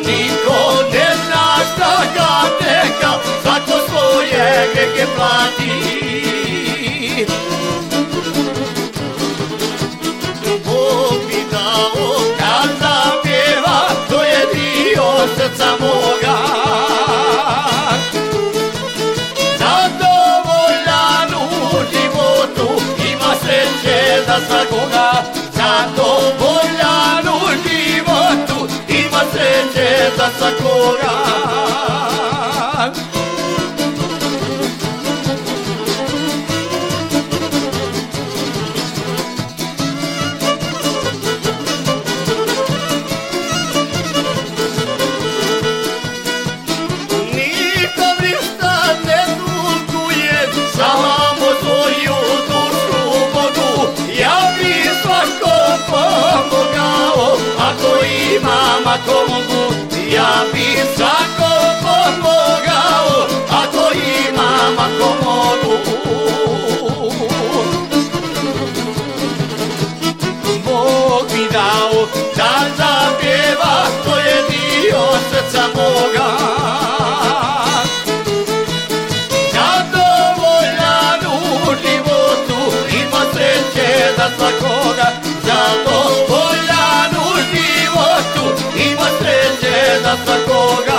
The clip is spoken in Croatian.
niko ne zna šta ga čeka, svako svoje grehe plati. Bog mi dao kad zapjeva, to je dio srca moga. Zadovoljan u životu, ima sreće za svakoga. Zadovoljan u životu, ima sreće za svakoga. Ako mogu, ja bi svako pomogao, ako imam, ako mogu. Bog mi dao da zapjeva, to je dio srca moga. Zadovoljan u životu, ima sreće za svakoga. Zadovoljan u životu, ima sreće za svakoga.